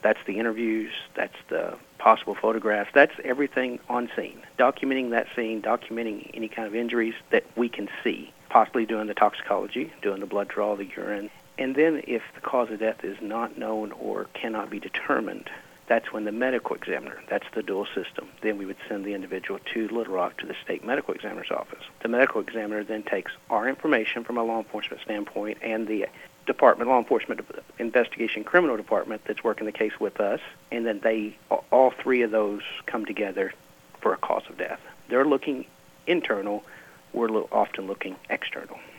That's the interviews, that's the possible photographs, that's everything on scene. Documenting that scene, documenting any kind of injuries that we can see, possibly doing the toxicology, doing the blood draw, the urine. And then if the cause of death is not known or cannot be determined, that's when the medical examiner, that's the dual system, then we would send the individual to Little Rock to the state medical examiner's office. The medical examiner then takes our information from a law enforcement standpoint and the department, law enforcement investigation criminal department that's working the case with us, and then all three of those come together for a cause of death. They're looking internal, we're often looking external.